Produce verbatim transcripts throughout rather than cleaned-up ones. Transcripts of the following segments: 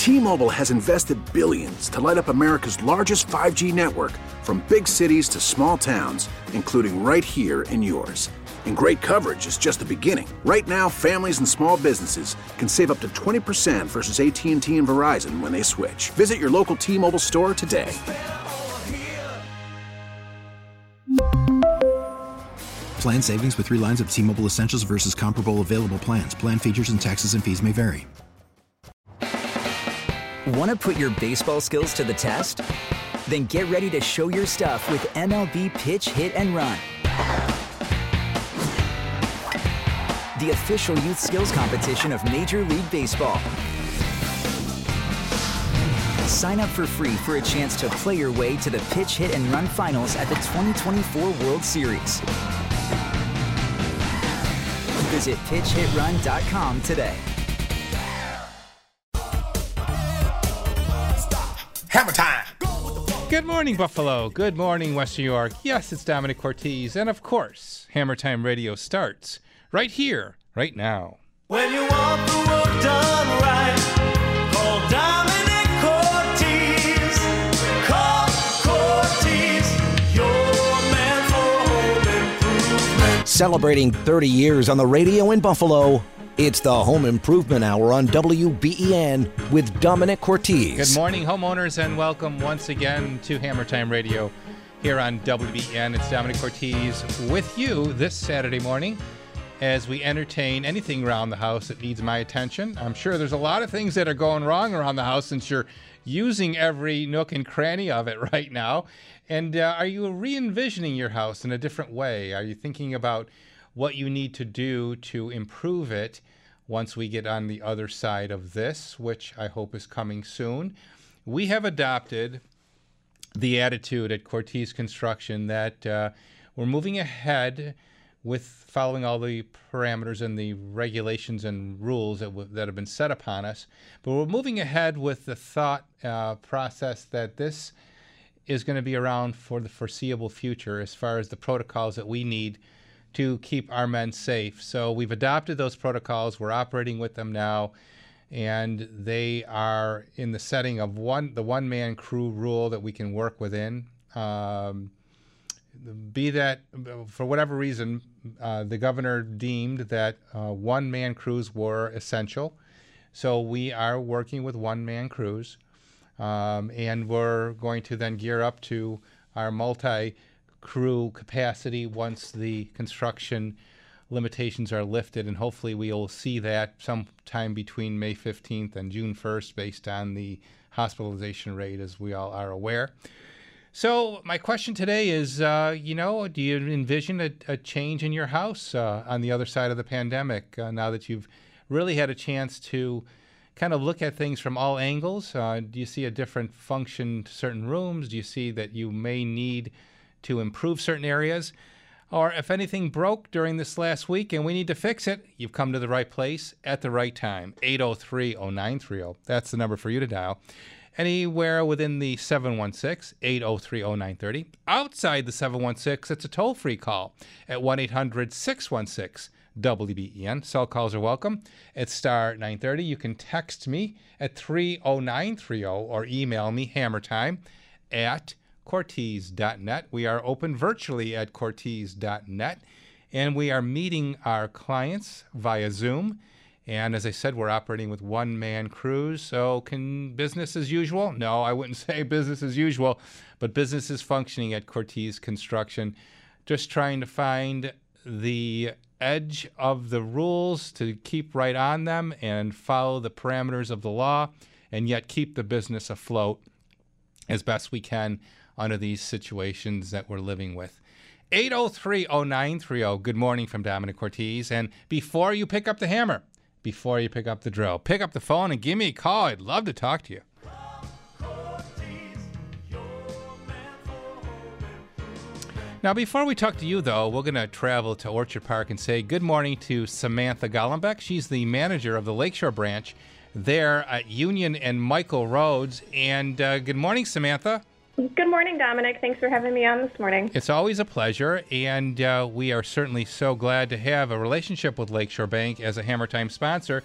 T-Mobile has invested billions to light up America's largest five G network, from big cities to small towns, including right here in yours. And great coverage is just the beginning. Right now, families and small businesses can save up to twenty percent versus A T and T and Verizon when they switch. Visit your local T-Mobile store today. Plan savings with three lines of T-Mobile Essentials versus comparable available plans. Plan features and taxes and fees may vary. Want to put your baseball skills to the test? Then get ready to show your stuff with M L B Pitch, Hit, and Run. The official youth skills competition of Major League Baseball. Sign up for free for a chance to play your way to the Pitch, Hit, and Run finals at the twenty twenty-four World Series. Visit pitch hit run dot com today. Hammer time! Good morning, Buffalo. Good morning, Western New York. Yes, it's Dominic Cortez. And of course, Hammer Time Radio starts right here, right now. When you want the work done right, call Dominic Cortez. Call Cortez, your man for home improvement. Celebrating thirty years on the radio in Buffalo, it's the Home Improvement Hour on W B E N with Dominic Cortez. Good morning, homeowners, and welcome once again to Hammer Time Radio here on W B E N. It's Dominic Cortez with you this Saturday morning as we entertain anything around the house that needs my attention. I'm sure there's a lot of things that are going wrong around the house since you're using every nook and cranny of it right now. And uh, are you re-envisioning your house in a different way? Are you thinking about what you need to do to improve it once we get on the other side of this, which I hope is coming soon? We have adopted the attitude at Cortez Construction that uh, we're moving ahead with following all the parameters and the regulations and rules that, w- that have been set upon us. But we're moving ahead with the thought uh, process that this is going to be around for the foreseeable future as far as the protocols that we need to keep our men safe. So we've adopted those protocols. We're operating with them now, and they are in the setting of one the one-man crew rule that we can work within. Um, be that, for whatever reason, uh, the governor deemed that uh, one-man crews were essential. So we are working with one-man crews, um, and we're going to then gear up to our multi crew capacity once the construction limitations are lifted, and hopefully we will see that sometime between May fifteenth and June first based on the hospitalization rate, as we all are aware. So my question today is, uh, you know, do you envision a, a change in your house uh, on the other side of the pandemic uh, now that you've really had a chance to kind of look at things from all angles? Uh, do you see a different function to certain rooms? Do you see that you may need to improve certain areas? Or if anything broke during this last week and we need to fix it, you've come to the right place at the right time. eight oh three oh nine three oh. That's the number for you to dial. Anywhere within the seven one six, eight oh three oh nine three oh. Outside the seven one six, it's a toll-free call at one eight hundred six one six W B E N. Cell calls are welcome at star nine thirty. You can text me at three oh nine three oh or email me hammertime at cortez dot net. We are open virtually at cortez dot net, and we are meeting our clients via Zoom. And as I said, we're operating with one-man crews. So can business as usual? No, I wouldn't say business as usual, but business is functioning at Cortez Construction. Just trying to find the edge of the rules to keep right on them and follow the parameters of the law, and yet keep the business afloat as best we can under these situations that we're living with. eight oh three oh nine three oh. Good morning from Dominic Cortez. And before you pick up the hammer, before you pick up the drill, pick up the phone and give me a call. I'd love to talk to you. Now, before we talk to you, though, we're going to travel to Orchard Park and say good morning to Samantha Gollenbeck. She's the manager of the Lakeshore branch there at Union and Michael Roads. And uh, good morning, Samantha. Good morning, Dominic. Thanks for having me on this morning. It's always a pleasure, and uh, we are certainly so glad to have a relationship with Lakeshore Bank as a Hammer Time sponsor.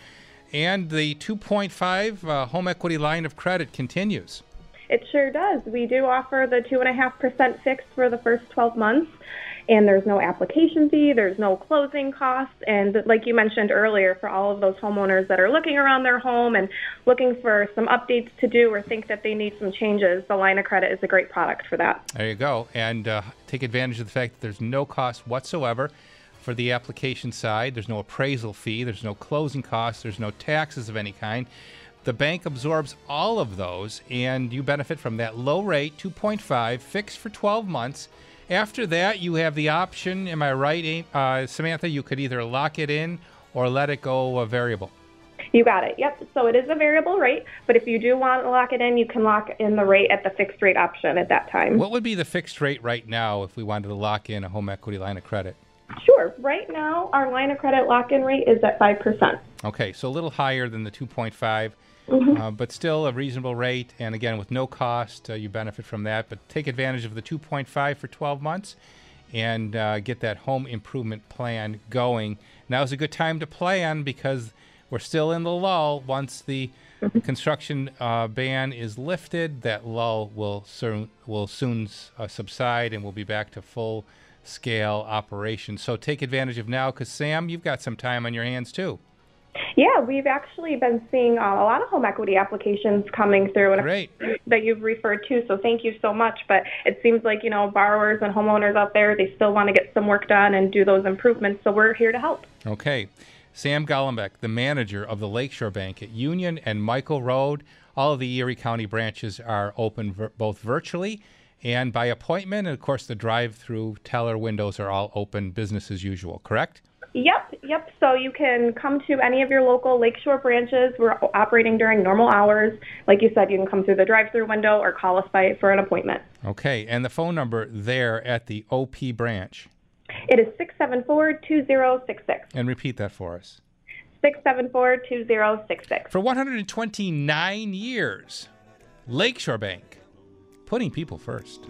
And the two point five uh, home equity line of credit continues. It sure does. We do offer the two point five percent fixed for the first twelve months, and there's no application fee, there's no closing costs, and like you mentioned earlier, for all of those homeowners that are looking around their home and looking for some updates to do or think that they need some changes, the line of credit is a great product for that. There you go. And uh, take advantage of the fact that there's no cost whatsoever for the application side. There's no appraisal fee. There's no closing costs. There's no taxes of any kind. The bank absorbs all of those, and you benefit from that low rate, two point five, fixed for twelve months. After that, you have the option, am I right, uh, Samantha, you could either lock it in or let it go a variable. You got it. Yep. So it is a variable rate, but if you do want to lock it in, you can lock in the rate at the fixed rate option at that time. What would be the fixed rate right now if we wanted to lock in a home equity line of credit? Sure. Right now, our line of credit lock-in rate is at five percent. Okay, so a little higher than the two point five, Mm-hmm. uh, but still a reasonable rate. And again, with no cost, uh, you benefit from that. But take advantage of the two point five for twelve months and uh, get that home improvement plan going. Now is a good time to plan because we're still in the lull. Once the Mm-hmm. construction uh, ban is lifted, that lull will soon, will soon uh, subside and we'll be back to full scale operation. So take advantage of now because, Sam, you've got some time on your hands too. Yeah, we've actually been seeing uh, a lot of home equity applications coming through and Great. that you've referred to, so thank you so much. But it seems like, you know, borrowers and homeowners out there, they still want to get some work done and do those improvements, so we're here to help. Okay. Sam Gollenbeck, the manager of the Lakeshore Bank at Union and Michael Road. All of the Erie County branches are open vir- both virtually and by appointment. And, of course, the drive-through teller windows are all open, business as usual, correct? Yep, yep. So you can come to any of your local Lakeshore branches. We're operating during normal hours. Like you said, you can come through the drive-through window or call us by for an appointment. Okay. And the phone number there at the O P branch? It is six seven four, two zero six six. And repeat that for us. six seven four, two zero six six. For one hundred twenty-nine years, Lakeshore Bank, putting people first.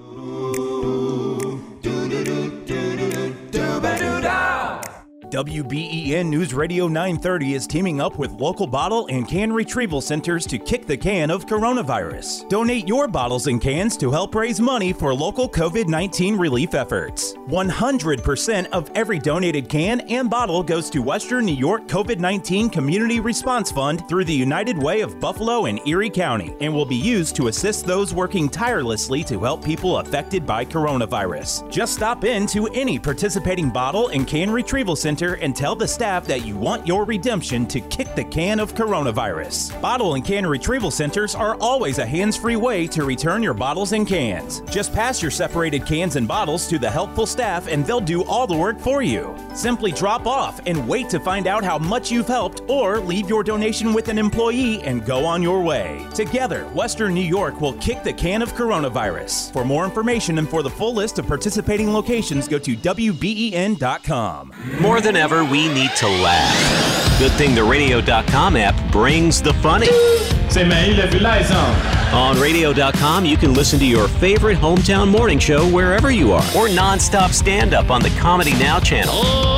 W B E N News Radio nine thirty is teaming up with local bottle and can retrieval centers to kick the can of coronavirus. Donate your bottles and cans to help raise money for local COVID nineteen relief efforts. one hundred percent of every donated can and bottle goes to Western New York COVID nineteen Community Response Fund through the United Way of Buffalo and Erie County and will be used to assist those working tirelessly to help people affected by coronavirus. Just stop in to any participating bottle and can retrieval center and tell the staff that you want your redemption to kick the can of coronavirus. Bottle and can retrieval centers are always a hands-free way to return your bottles and cans. Just pass your separated cans and bottles to the helpful staff and they'll do all the work for you. Simply drop off and wait to find out how much you've helped or leave your donation with an employee and go on your way. Together, Western New York will kick the can of coronavirus. For more information and for the full list of participating locations, go to W B E N dot com. More than ever, we need to laugh. Good thing the radio dot com app brings the funny. C'est Marie le Villaison. On radio dot com, you can listen to your favorite hometown morning show wherever you are, or nonstop stand-up on the Comedy Now channel.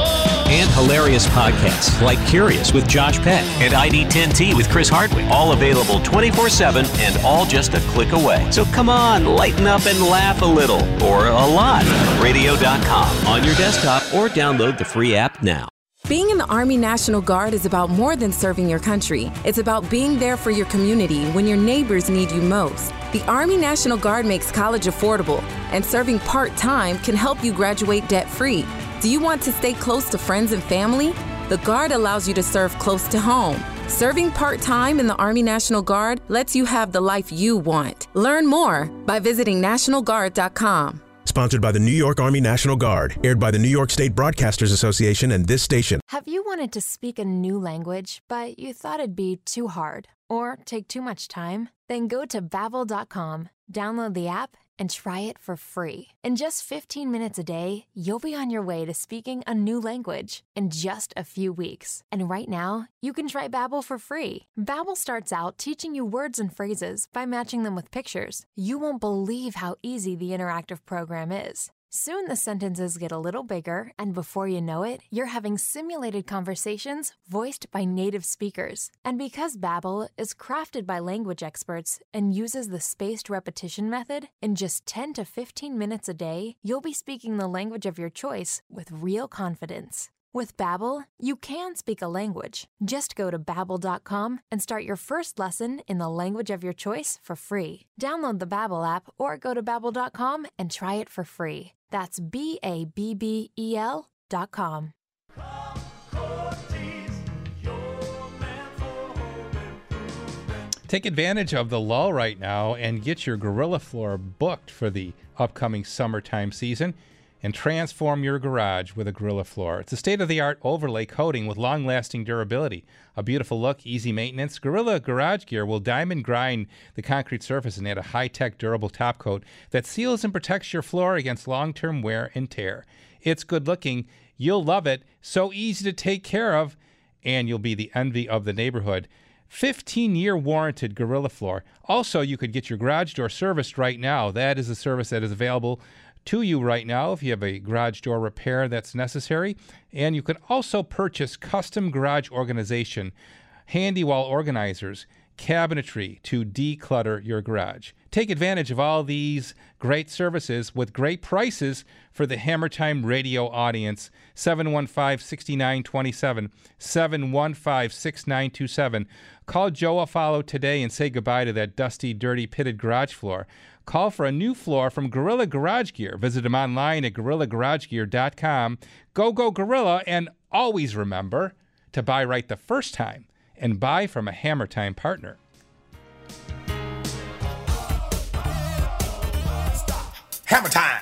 And hilarious podcasts like Curious with Josh Peck and I D ten T with Chris Hardwick. All available twenty-four seven and all just a click away. So come on, lighten up and laugh a little, or a lot. radio dot com on your desktop or download the free app now. Being in the Army National Guard is about more than serving your country. It's about being there for your community when your neighbors need you most. The Army National Guard makes college affordable, and serving part-time can help you graduate debt-free. Do you want to stay close to friends and family? The Guard allows you to serve close to home. Serving part-time in the Army National Guard lets you have the life you want. Learn more by visiting national guard dot com. Sponsored by the New York Army National Guard. Aired by the New York State Broadcasters Association and this station. Have you wanted to speak a new language, but you thought it'd be too hard or take too much time? Then go to babbel dot com, download the app, and try it for free. In just fifteen minutes a day, you'll be on your way to speaking a new language in just a few weeks. And right now, you can try Babbel for free. Babbel starts out teaching you words and phrases by matching them with pictures. You won't believe how easy the interactive program is. Soon the sentences get a little bigger, and before you know it, you're having simulated conversations voiced by native speakers. And because Babbel is crafted by language experts and uses the spaced repetition method, in just ten to fifteen minutes a day, you'll be speaking the language of your choice with real confidence. With Babbel, you can speak a language. Just go to babbel dot com and start your first lesson in the language of your choice for free. Download the Babbel app or go to babbel dot com and try it for free. That's B A B B E L dot com. Take advantage of the lull right now and get your Gorilla Floor booked for the upcoming summertime season and transform your garage with a Gorilla Floor. It's a state-of-the-art overlay coating with long-lasting durability, a beautiful look, easy maintenance. Gorilla Garage Gear will diamond grind the concrete surface and add a high-tech durable top coat that seals and protects your floor against long-term wear and tear. It's good-looking. You'll love it. So easy to take care of, and you'll be the envy of the neighborhood. fifteen-year warranted Gorilla Floor. Also, you could get your garage door serviced right now. That is a service that is available to you right now if you have a garage door repair that's necessary. And you can also purchase custom garage organization, handy wall organizers, cabinetry to declutter your garage. Take advantage of all these great services with great prices for the Hammer Time radio audience. seven one five, six nine two seven, seven one five, six nine two seven. Call Joe Affollo today and say goodbye to that dusty, dirty, pitted garage floor. Call for a new floor from Gorilla Garage Gear. Visit them online at gorilla garage gear dot com. Go, go, Gorilla, and always remember to buy right the first time and buy from a Hammer Time partner. Hammer Time!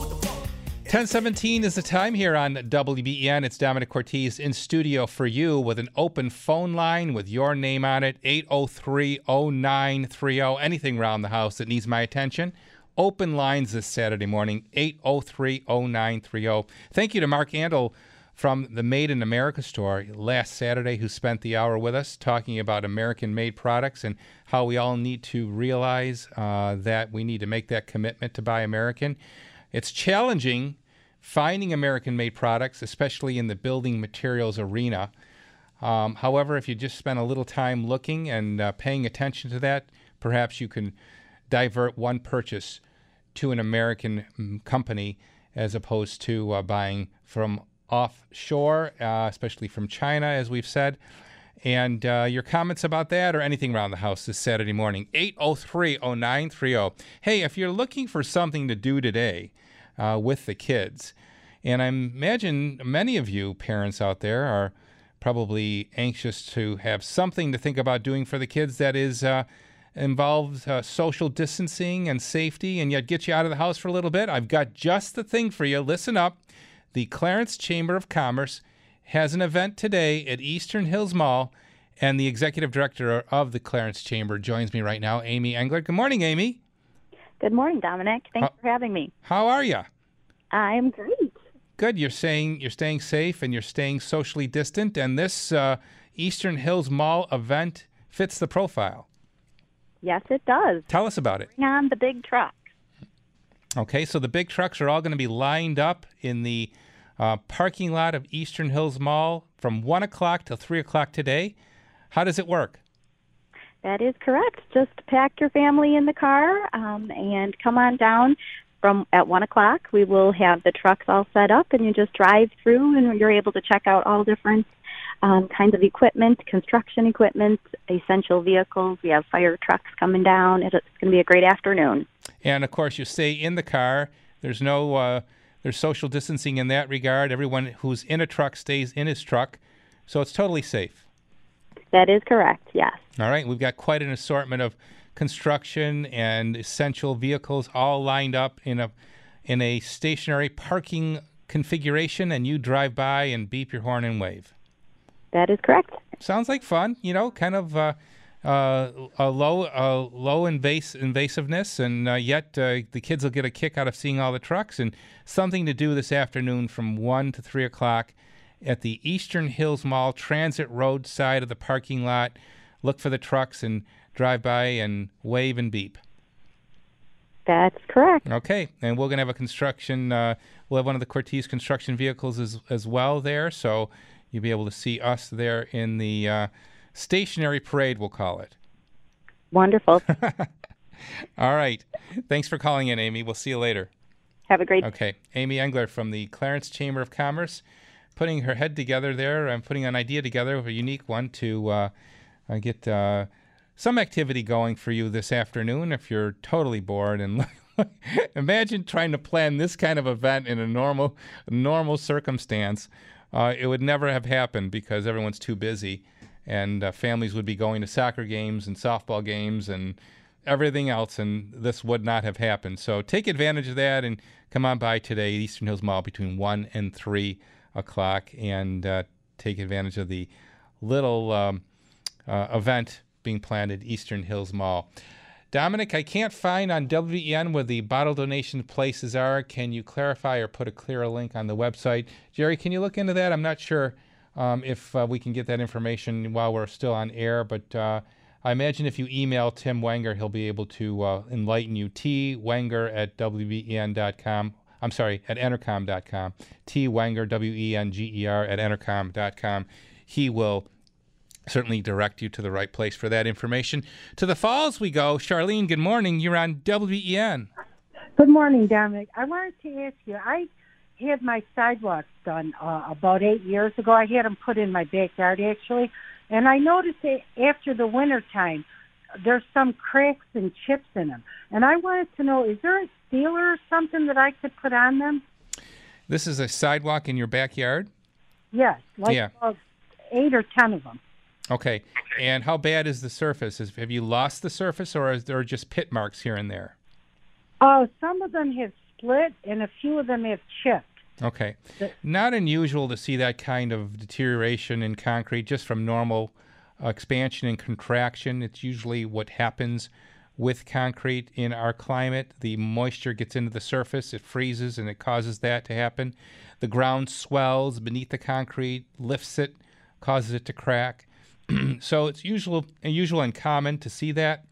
ten seventeen is the time here on W B E N. It's Dominic Cortese in studio for you with an open phone line with your name on it, eight oh three, oh nine three oh. Anything around the house that needs my attention. Open lines this Saturday morning, eight oh three, oh nine three oh. Thank you to Mark Andel from the Made in America store last Saturday, who spent the hour with us talking about American-made products and how we all need to realize uh, that we need to make that commitment to buy American. It's challenging finding American-made products, especially in the building materials arena. Um, however, if you just spend a little time looking and uh, paying attention to that, perhaps you can divert one purchase to an American um, company as opposed to uh, buying from offshore, uh, especially from China, as we've said. And uh, your comments about that or anything around the house this Saturday morning, eight oh three, oh nine three oh. Hey, if you're looking for something to do today uh, with the kids, and I imagine many of you parents out there are probably anxious to have something to think about doing for the kids that is uh, involves uh, social distancing and safety and yet get you out of the house for a little bit, I've got just the thing for you. Listen up. The Clarence Chamber of Commerce has an event today at Eastern Hills Mall, and the executive director of the Clarence Chamber joins me right now, Amy Engler. Good morning, Amy. Good morning, Dominic. Thanks how, for having me. How are you? I'm great. Good. You're saying you're staying safe and you're staying socially distant, and this uh, Eastern Hills Mall event fits the profile. Yes, it does. Tell us about it. Bring on the big trucks. Okay, so the big trucks are all going to be lined up in the uh, parking lot of Eastern Hills Mall from one o'clock till three o'clock today. How does it work? That is correct. Just pack your family in the car um, and come on down. From at one o'clock, we will have the trucks all set up, and you just drive through, and you're able to check out all different um, kinds of equipment, construction equipment, essential vehicles. We have fire trucks coming down. It's going to be a great afternoon. And, of course, you stay in the car. There's no uh, there's social distancing in that regard. Everyone who's in a truck stays in his truck, so it's totally safe. That is correct, yes. All right. We've got quite an assortment of construction and essential vehicles all lined up in a in a stationary parking configuration, and you drive by and beep your horn and wave. That is correct. Sounds like fun, you know, kind of uh, uh, a low uh, low invas- invasiveness, and uh, yet uh, the kids will get a kick out of seeing all the trucks, and something to do this afternoon from one to three o'clock at the Eastern Hills Mall Transit Road side of the parking lot. Look for the trucks and drive by and wave and beep. That's correct. Okay, and we're going to have a construction, uh, we'll have one of the Cortez construction vehicles as, as well there, so you'll be able to see us there in the uh, stationary parade, we'll call it. Wonderful. All right. Thanks for calling in, Amy. We'll see you later. Have a great day. Okay. Amy Engler from the Clarence Chamber of Commerce, putting her head together there and putting an idea together of a unique one to uh, uh, get uh, some activity going for you this afternoon if you're totally bored. And imagine trying to plan this kind of event in a normal, normal circumstance. Uh, it would never have happened because everyone's too busy, and uh, families would be going to soccer games and softball games and everything else, and this would not have happened. So take advantage of that and come on by today at Eastern Hills Mall between one and three o'clock and uh, take advantage of the little um, uh, event being planned at Eastern Hills Mall. Dominic, I can't find on W B E N where the bottle donation places are. Can you clarify or put a clearer link on the website? Jerry, can you look into that? I'm not sure um, if uh, we can get that information while we're still on air, but uh, I imagine if you email Tim Wenger, he'll be able to uh, enlighten you. T. Wenger at W B E N dot com. I'm sorry, at Entercom dot com. T. Wenger, W E N G E R, at Entercom dot com. He will certainly direct you to the right place for that information. To the Falls we go. Charlene, good morning. You're on W B E N. Good morning, Dominic. I wanted to ask you, I had my sidewalks done uh, about eight years ago. I had them put in my backyard, actually. And I noticed that after the winter time, there's some cracks and chips in them. And I wanted to know, is there a sealer or something that I could put on them? This is a sidewalk in your backyard? Yes, like yeah. uh, eight or ten of them. Okay. And how bad is the surface? Is, have you lost the surface, or is there just pit marks here and there? Oh, uh, some of them have split, and a few of them have chipped. Okay. Not unusual to see that kind of deterioration in concrete just from normal uh, expansion and contraction. It's usually what happens with concrete in our climate. The moisture gets into the surface, it freezes, and it causes that to happen. The ground swells beneath the concrete, lifts it, causes it to crack. So it's usual, usual and common to see that.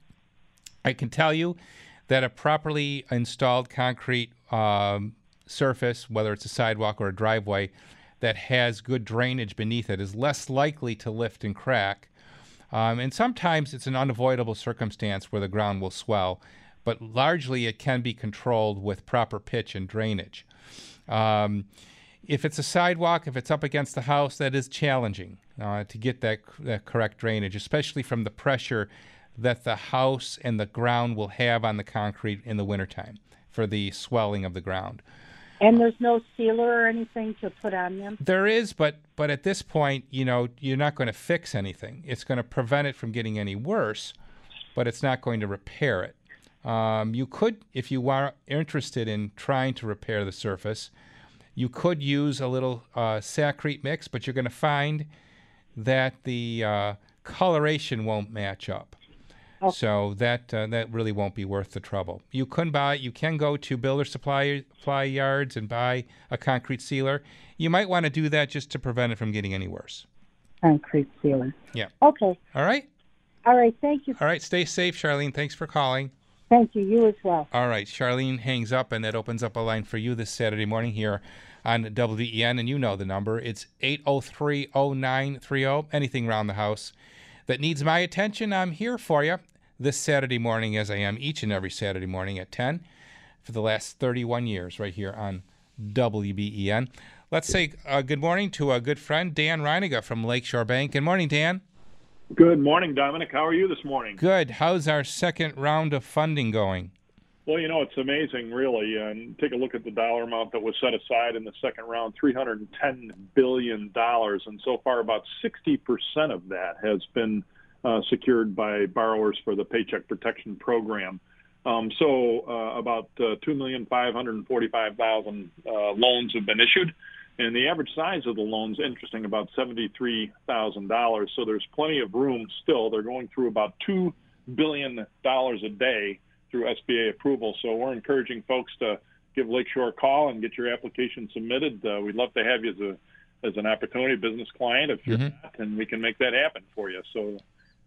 I can tell you that a properly installed concrete um, surface, whether it's a sidewalk or a driveway, that has good drainage beneath it is less likely to lift and crack. Um, and sometimes it's an unavoidable circumstance where the ground will swell, but largely it can be controlled with proper pitch and drainage. Um, if it's a sidewalk, if it's up against the house, that is challenging uh, to get that, that correct drainage, especially from the pressure that the house and the ground will have on the concrete in the wintertime for the swelling of the ground. And there's no sealer or anything to put on them? There is, but but at this point, you know, you're not going to fix anything. It's going to prevent it from getting any worse, but it's not going to repair it. Um, you could, if you are interested in trying to repair the surface, you could use a little uh, Saccrete mix, but you're going to find that the uh, coloration won't match up. Oh. So that uh, that really won't be worth the trouble. You can buy, you can go to builder supply, supply yards and buy a concrete sealer. You might want to do that just to prevent it from getting any worse. Concrete sealer. Yeah. Okay. All right. All right. Thank you. All right. Stay safe, Charlene. Thanks for calling. Thank you. You as well. All right. Charlene hangs up, and that opens up a line for you this Saturday morning here on W B E N, and you know the number. It's eight oh three oh nine three oh. Anything around the house that needs my attention, I'm here for you this Saturday morning, as I am each and every Saturday morning at ten for the last thirty-one years right here on W B E N. Let's say uh, good morning to a good friend, Dan Reiniger from Lakeshore Bank. Good morning, Dan. Good morning, Dominic. How are you this morning? Good. How's our second round of funding going? Well, you know, it's amazing, really. And take a look at the dollar amount that was set aside in the second round, three hundred ten billion dollars. And so far, about sixty percent of that has been uh, secured by borrowers for the Paycheck Protection Program. Um, so uh, about uh, two million five hundred forty-five thousand uh, loans have been issued. And the average size of the loans, interesting, about seventy-three thousand dollars. So there's plenty of room still. They're going through about two billion dollars a day through S B A approval. So we're encouraging folks to give Lakeshore a call and get your application submitted. Uh, we'd love to have you as a as an opportunity business client if you're mm-hmm. not, and we can make that happen for you. So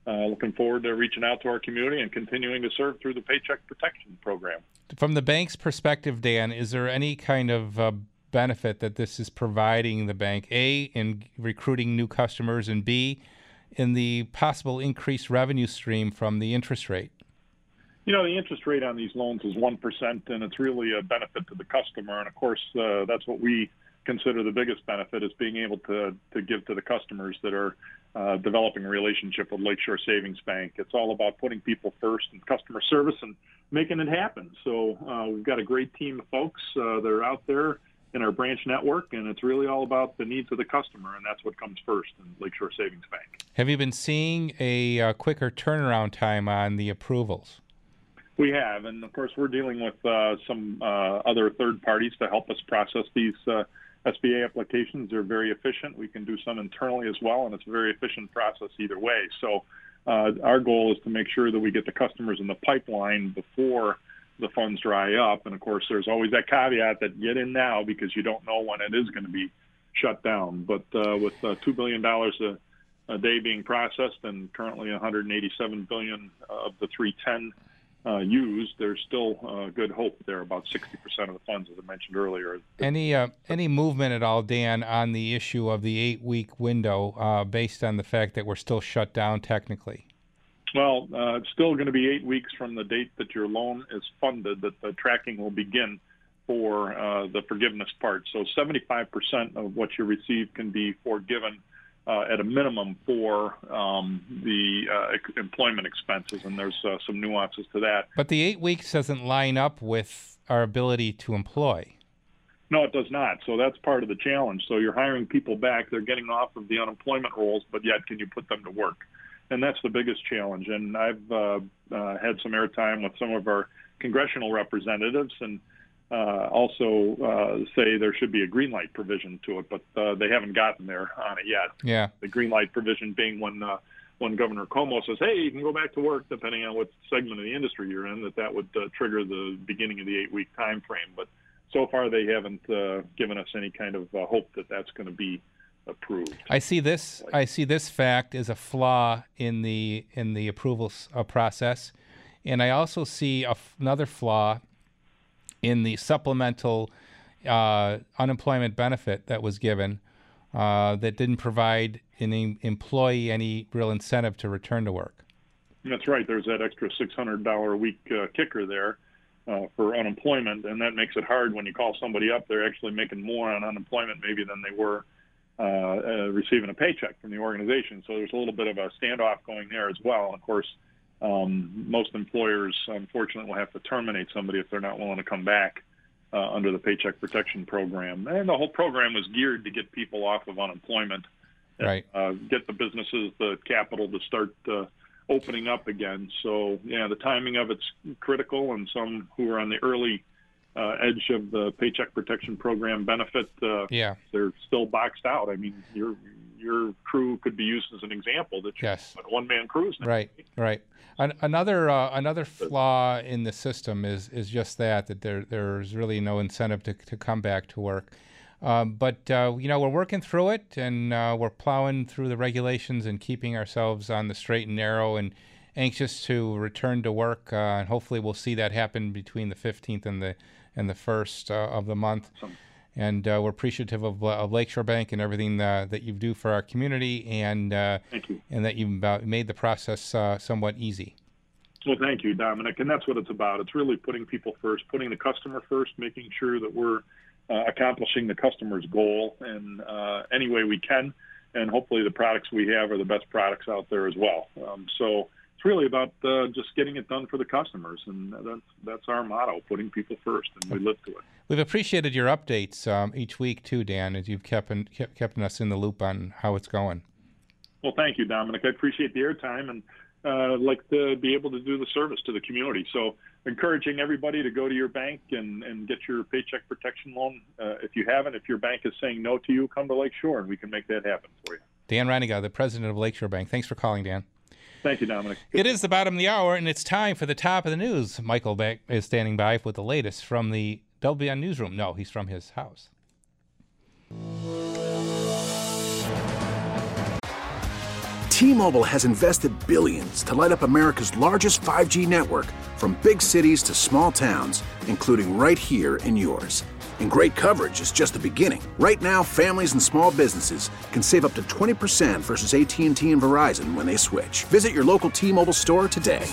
uh, looking forward to reaching out to our community and continuing to serve through the Paycheck Protection Program. From the bank's perspective, Dan, is there any kind of uh, benefit that this is providing the bank, A, in recruiting new customers, and B, in the possible increased revenue stream from the interest rate? You know, the interest rate on these loans is one percent, and it's really a benefit to the customer. And, of course, uh, that's what we consider the biggest benefit, is being able to, to give to the customers that are uh, developing a relationship with Lakeshore Savings Bank. It's all about putting people first and customer service and making it happen. So uh, we've got a great team of folks uh, that are out there in our branch network, and it's really all about the needs of the customer, and that's what comes first in Lakeshore Savings Bank. Have you been seeing a uh, quicker turnaround time on the approvals? We have, and of course we're dealing with uh, some uh, other third parties to help us process these uh, S B A applications. They're very efficient. We can do some internally as well, and it's a very efficient process either way. So uh, our goal is to make sure that we get the customers in the pipeline before the funds dry up. And of course, there's always that caveat that get in now because you don't know when it is going to be shut down. But uh, with uh, two billion dollars a, a day being processed and currently one hundred eighty-seven billion dollars of the three ten uh, used, there's still uh, good hope there. About sixty percent of the funds, as I mentioned earlier. Any uh, any movement at all, Dan, on the issue of the eight-week window uh, based on the fact that we're still shut down technically? Well, uh, it's still going to be eight weeks from the date that your loan is funded that the tracking will begin for uh, the forgiveness part. So seventy-five percent of what you receive can be forgiven uh, at a minimum for um, the uh, employment expenses, and there's uh, some nuances to that. But the eight weeks doesn't line up with our ability to employ. No, it does not. So that's part of the challenge. So you're hiring people back. They're getting off of the unemployment rolls, but yet can you put them to work? And that's the biggest challenge. And I've uh, uh, had some airtime with some of our congressional representatives and uh, also uh, say there should be a green light provision to it, but uh, they haven't gotten there on it yet. Yeah. The green light provision being when uh, when Governor Cuomo says, hey, you can go back to work, depending on what segment of the industry you're in, that that would uh, trigger the beginning of the eight-week time frame. But so far they haven't uh, given us any kind of uh, hope that that's going to be approved. I see this. I see this fact as a flaw in the in the approval uh, process, and I also see a f- another flaw in the supplemental uh, unemployment benefit that was given uh, that didn't provide any employee any real incentive to return to work. That's right. There's that extra six hundred dollars a week uh, kicker there uh, for unemployment, and that makes it hard when you call somebody up. They're actually making more on unemployment maybe than they were Uh, uh, receiving a paycheck from the organization. So there's a little bit of a standoff going there as well. And of course, um, most employers, unfortunately, will have to terminate somebody if they're not willing to come back uh, under the Paycheck Protection Program. And the whole program was geared to get people off of unemployment, right? Uh, get the businesses the capital to start uh, opening up again. So, yeah, the timing of it's critical, and some who are on the early Uh, edge of the Paycheck Protection Program benefit, uh, yeah, they're still boxed out. I mean, your your crew could be used as an example that you're yes. a one-man crews now. Right, right. An- another uh, another flaw in the system is is just that that there there's really no incentive to to come back to work. Um, but uh, you know, we're working through it, and uh, we're plowing through the regulations and keeping ourselves on the straight and narrow, and anxious to return to work. Uh, and hopefully, we'll see that happen between the fifteenth and the and the first uh, of the month. Awesome. And uh, we're appreciative of, of Lakeshore Bank and everything uh, that you do for our community, and uh, thank you. and that you've uh, made the process uh, somewhat easy. Well, thank you, Dominic. And that's what it's about. It's really putting people first, putting the customer first, making sure that we're uh, accomplishing the customer's goal in uh, any way we can. And hopefully the products we have are the best products out there as well. Um, so it's really about uh, just getting it done for the customers, and that's that's our motto: putting people first, and we live to it. We've appreciated your updates um, each week too, Dan, as you've kept in, kept kept us in the loop on how it's going. Well, thank you, Dominic. I appreciate the airtime, and uh, like to be able to do the service to the community. So, encouraging everybody to go to your bank and, and get your paycheck protection loan. Uh, if you haven't, if your bank is saying no to you, come to Lakeshore, and we can make that happen for you. Dan Reiniger, the president of Lakeshore Bank. Thanks for calling, Dan. Thank you, Dominic. It is the bottom of the hour, and it's time for the top of the news. Michael Beck is standing by with the latest from the W B E N newsroom. No, he's from his house. T-Mobile has invested billions to light up America's largest five G network, from big cities to small towns, including right here in yours. And great coverage is just the beginning. Right now, families and small businesses can save up to twenty percent versus A T and T and Verizon when they switch. Visit your local T-Mobile store today.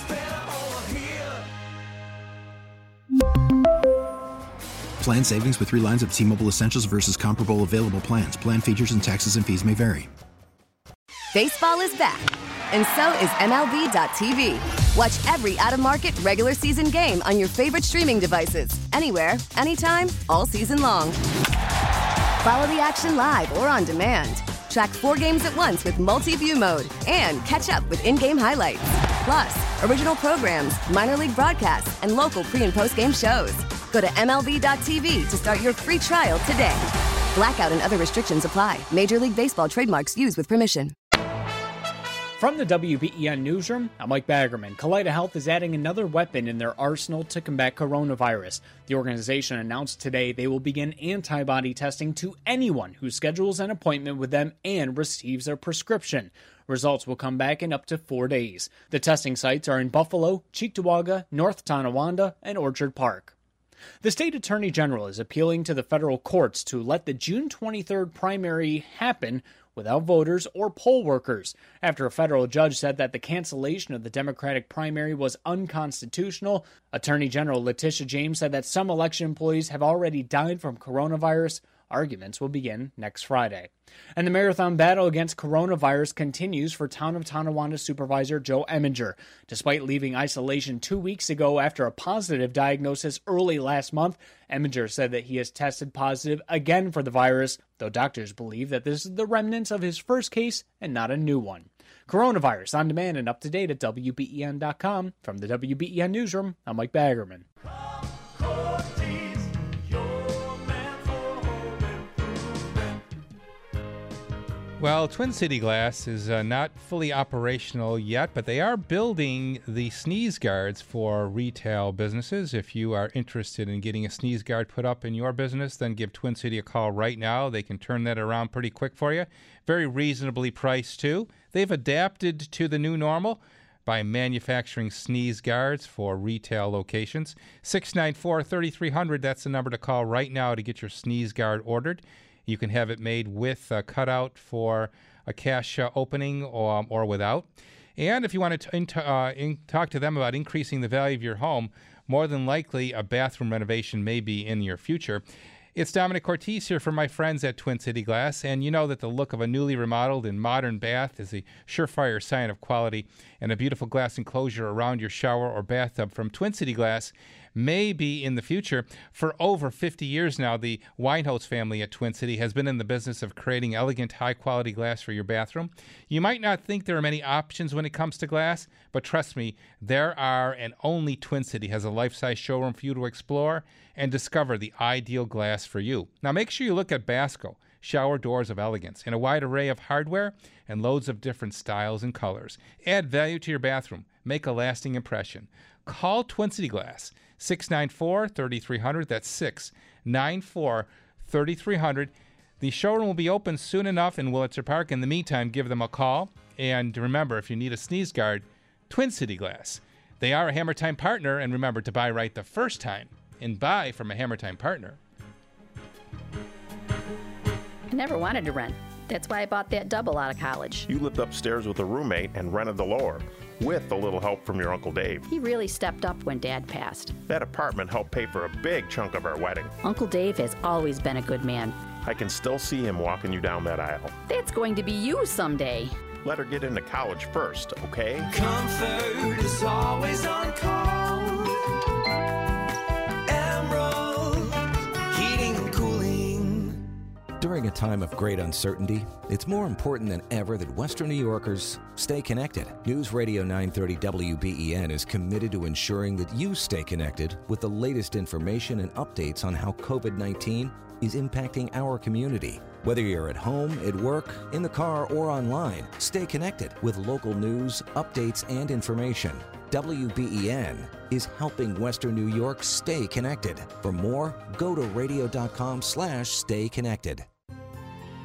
Plan savings with three lines of T-Mobile Essentials versus comparable available plans. Plan features and taxes and fees may vary. Baseball is back, and so is M L B dot T V. Watch every out-of-market regular season game on your favorite streaming devices, anywhere, anytime, all season long. Follow the action live or on demand. Track four games at once with multi-view mode and catch up with in-game highlights. Plus, original programs, minor league broadcasts, and local pre- and post-game shows. Go to M L B dot T V to start your free trial today. Blackout and other restrictions apply. Major League Baseball trademarks used with permission. From the W B E N Newsroom, I'm Mike Baggerman. Kaleida Health is adding another weapon in their arsenal to combat coronavirus. The organization announced today they will begin antibody testing to anyone who schedules an appointment with them and receives a prescription. Results will come back in up to four days. The testing sites are in Buffalo, Cheektowaga, North Tonawanda, and Orchard Park. The state attorney general is appealing to the federal courts to let the June twenty-third primary happen without voters or poll workers, after a federal judge said that the cancellation of the Democratic primary was unconstitutional. Attorney General Letitia James said that some election employees have already died from coronavirus. Arguments will begin next Friday. And the marathon battle against coronavirus continues for Town of Tonawanda Supervisor Joe Eminger. Despite leaving isolation two weeks ago after a positive diagnosis early last month, Eminger said that he has tested positive again for the virus, though doctors believe that this is the remnants of his first case and not a new one. Coronavirus on demand and up to date at W B E N dot com. From the W B E N Newsroom, I'm Mike Baggerman. Well, Twin City Glass is uh, not fully operational yet, but they are building the sneeze guards for retail businesses. If you are interested in getting a sneeze guard put up in your business, then give Twin City a call right now. They can turn that around pretty quick for you. Very reasonably priced, too. They've adapted to the new normal by manufacturing sneeze guards for retail locations. six nine four, three three zero zero, that's the number to call right now to get your sneeze guard ordered. You can have it made with a cutout for a cash uh, opening or, or without. And if you want to t- uh, in, talk to them about increasing the value of your home, more than likely a bathroom renovation may be in your future. It's Dominic Cortese here from my friends at Twin City Glass, and you know that the look of a newly remodeled and modern bath is a surefire sign of quality, and a beautiful glass enclosure around your shower or bathtub from Twin City Glass may be in the future. For over fifty years now, the Winehouse family at Twin City has been in the business of creating elegant, high-quality glass for your bathroom. You might not think there are many options when it comes to glass, but trust me, there are, and only Twin City has a life-size showroom for you to explore and discover the ideal glass for you. Now, make sure you look at Basco, shower doors of elegance, and a wide array of hardware and loads of different styles and colors. Add value to your bathroom. Make a lasting impression. Call Twin City Glass, six nine four, three three zero zero. That's six nine four, three three zero zero. The showroom will be open soon enough in Willitzer Park. In the meantime, give them a call. And remember, if you need a sneeze guard, Twin City Glass. They are a Hammer Time partner, and remember to buy right the first time and buy from a Hammer Time partner. I never wanted to rent. That's why I bought that double out of college. You lived upstairs with a roommate and rented the lower, with a little help from your Uncle Dave. He really stepped up when Dad passed. That apartment helped pay for a big chunk of our wedding. Uncle Dave has always been a good man. I can still see him walking you down that aisle. That's going to be you someday. Let her get into college first, okay? Comfort is always on call. Emerald Heating and Cooling. During a time of great uncertainty, it's more important than ever that Western New Yorkers stay connected. News Radio nine thirty W B E N is committed to ensuring that you stay connected with the latest information and updates on how covid nineteen is impacting our community. Whether you're at home, at work, in the car, or online, stay connected with local news, updates, and information. W B E N is helping Western New York stay connected. For more, go to radio dot com slash stay connected.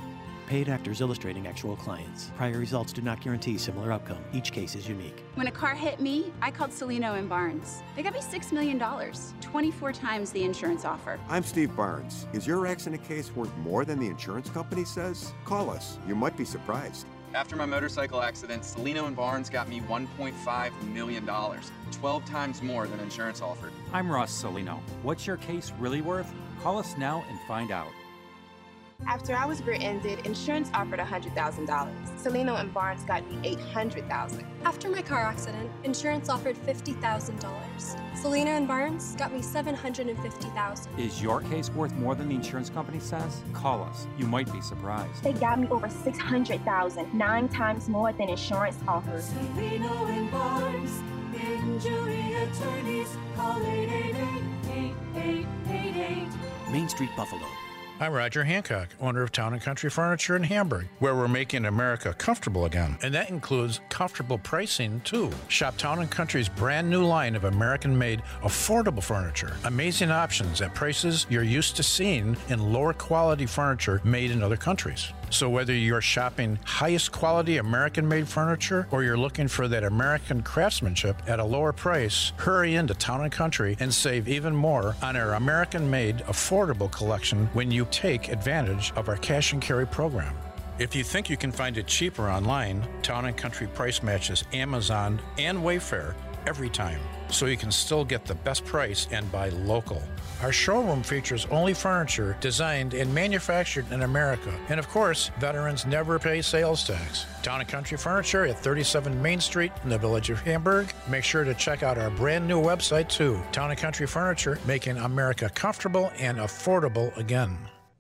Paid actors illustrating actual clients. Prior results do not guarantee similar outcome. Each case is unique. When a car hit me, I called Celino and Barnes. They got me six million dollars, twenty-four times the insurance offer. I'm Steve Barnes. Is your accident case worth more than the insurance company says? Call us. You might be surprised. After my motorcycle accident, Celino and Barnes got me one point five million dollars, twelve times more than insurance offered. I'm Ross Celino. What's your case really worth? Call us now and find out. After I was rear-ended, insurance offered one hundred thousand dollars. Celino and Barnes got me eight hundred thousand dollars. After my car accident, insurance offered fifty thousand dollars. Celino and Barnes got me seven hundred fifty thousand dollars. Is your case worth more than the insurance company says? Call us. You might be surprised. They got me over six hundred thousand dollars, nine times more than insurance offered. Celino and Barnes, injury attorneys, call eight eight eight, eight eight eight eight. Main Street, Buffalo. I'm Roger Hancock, owner of Town and Country Furniture in Hamburg, where we're making America comfortable again. And that includes comfortable pricing, too. Shop Town and Country's brand new line of American-made, affordable furniture. Amazing options at prices you're used to seeing in lower quality furniture made in other countries. So whether you're shopping highest quality American-made furniture or you're looking for that American craftsmanship at a lower price, hurry into Town and Country and save even more on our American-made affordable collection when you take advantage of our cash and carry program. If you think you can find it cheaper online, Town and Country price matches Amazon and Wayfair every time, so you can still get the best price and buy local. Our showroom features only furniture designed and manufactured in America. And of course, veterans never pay sales tax. Town and Country Furniture at thirty-seven Main Street in the village of Hamburg. Make sure to check out our brand new website too. Town and Country Furniture, making America comfortable and affordable again.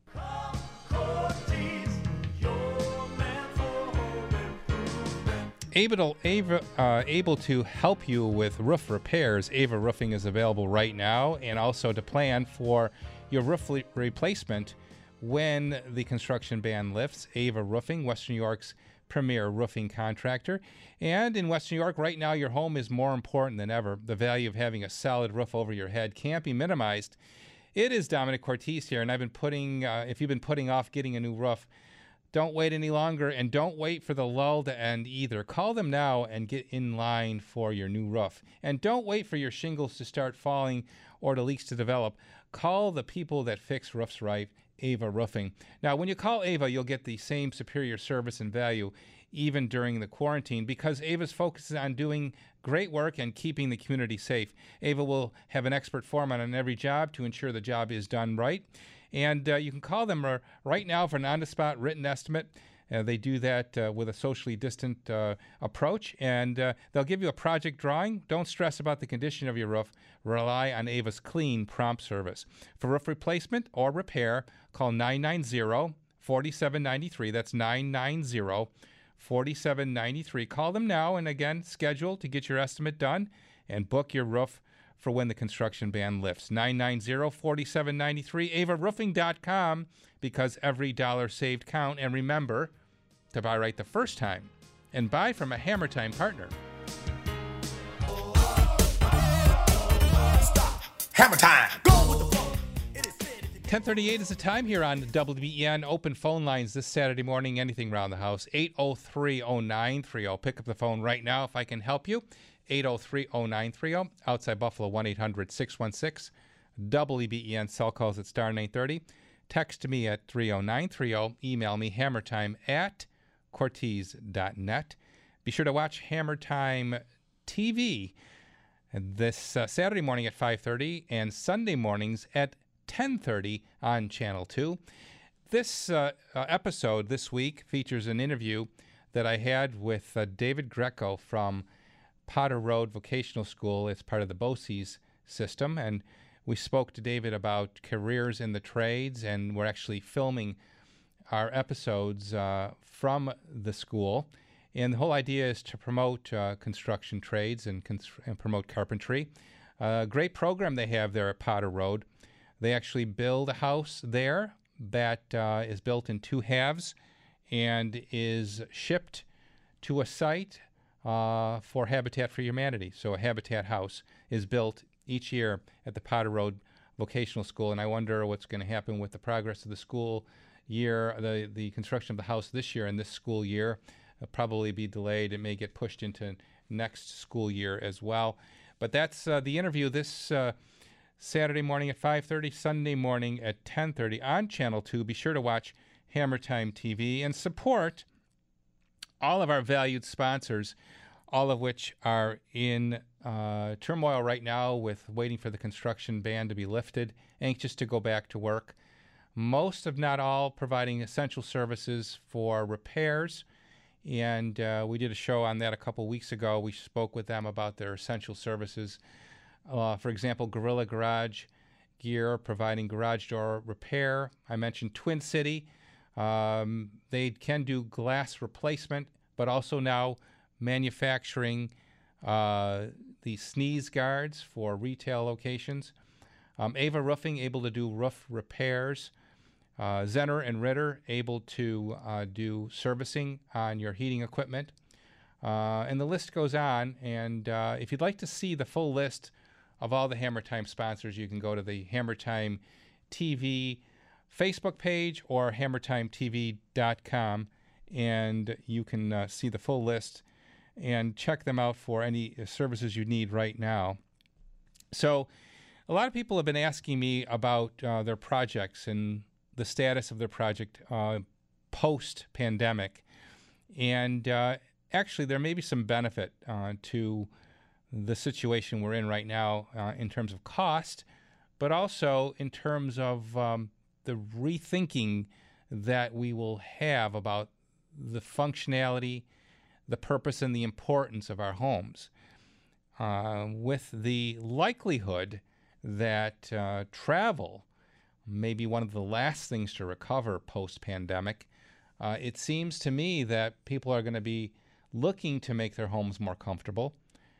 Able, Ava, uh, able to help you with roof repairs. Ava Roofing is available right now, and also to plan for your roof le- replacement when the construction ban lifts. Ava Roofing, Western New York's premier roofing contractor. And in Western New York right now, your home is more important than ever. The value of having a solid roof over your head can't be minimized. It is Dominic Cortese here, and I've been putting, uh, if you've been putting off getting a new roof, don't wait any longer, and don't wait for the lull to end either. Call them now and get in line for your new roof. And don't wait for your shingles to start falling or the leaks to develop. Call the people that fix roofs right, Ava Roofing. Now, when you call Ava, you'll get the same superior service and value even during the quarantine, because Ava's focuses on doing great work and keeping the community safe. Ava will have an expert foreman on every job to ensure the job is done right. And uh, you can call them uh, right now for an on-the-spot written estimate. Uh, they do that uh, with a socially distant uh, approach, and uh, they'll give you a project drawing. Don't stress about the condition of your roof. Rely on Ava's clean, prompt service. For roof replacement or repair, call nine nine zero, four seven nine three. That's nine nine zero, four seven nine three. Call them now, and again, schedule to get your estimate done and book your roof for when the construction ban lifts. nine nine zero, four seven nine three, ava roofing dot com, because every dollar saved count. And remember to buy right the first time and buy from a Hammer Time partner. Hammer Time. Go with the flow. ten thirty-eight is the time here on W B E N. Open phone lines this Saturday morning, anything around the house. eight oh three oh nine three oh. Pick up the phone right now if I can help you. eight oh three oh nine three oh. Outside Buffalo, one eight hundred six one six W B E N. Cell calls at star nine thirty. Text me at three oh nine three oh. Email me hammertime at cortese dot net. Be sure to watch Hammer Time T V this uh, Saturday morning at five thirty and Sunday mornings at ten thirty on Channel two. This uh, uh, episode this week features an interview that I had with uh, David Greco from Potter Road Vocational School. It's part of the BOCES system, and we spoke to David about careers in the trades, and we're actually filming our episodes uh, from the school. And the whole idea is to promote uh, construction trades and, cons- and promote carpentry. A uh, great program they have there at Potter Road. They actually build a house there that uh, is built in two halves and is shipped to a site uh, for Habitat for Humanity. So a Habitat house is built each year at the Potter Road Vocational School, and I wonder what's going to happen with the progress of the school year, the, the construction of the house this year and this school year will probably be delayed. It may get pushed into next school year as well. But that's uh, the interview this uh, Saturday morning at five thirty, Sunday morning at ten thirty on Channel two. Be sure to watch Hammer Time T V and support all of our valued sponsors, all of which are in uh, turmoil right now with waiting for the construction ban to be lifted, anxious to go back to work. Most, if not all, providing essential services for repairs. And uh, we did a show on that a couple weeks ago. We spoke with them about their essential services. Uh, for example, Gorilla Garage Gear, providing garage door repair. I mentioned Twin City. Um, they can do glass replacement, but also now manufacturing uh, the sneeze guards for retail locations. Um, Ava Roofing, able to do roof repairs. Uh, Zenner and Ritter, able to uh, do servicing on your heating equipment. Uh, and the list goes on. And uh, if you'd like to see the full list of all the Hammer Time sponsors, you can go to the Hammer Time T V Facebook page or hammer time t v dot com, and you can uh, see the full list and check them out for any services you need right now. So a lot of people have been asking me about uh, their projects and the status of their project uh, post-pandemic. And uh, actually, there may be some benefit uh, to the situation we're in right now uh, in terms of cost, but also in terms of um, the rethinking that we will have about the functionality, the purpose, and the importance of our homes. Uh, with the likelihood that uh, travel may be one of the last things to recover post-pandemic, uh, it seems to me that people are going to be looking to make their homes more comfortable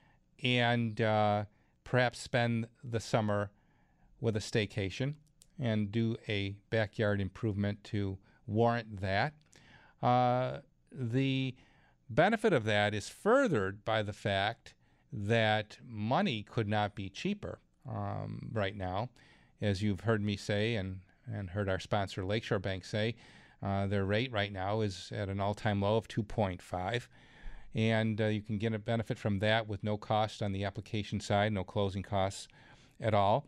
and uh, perhaps spend the summer with a staycation and do a backyard improvement to warrant that. Uh, the benefit of that is furthered by the fact that money could not be cheaper um, right now. As you've heard me say and, and heard our sponsor Lakeshore Bank say, uh, their rate right now is at an all-time low of two point five. And uh, you can get a benefit from that with no cost on the application side, no closing costs at all.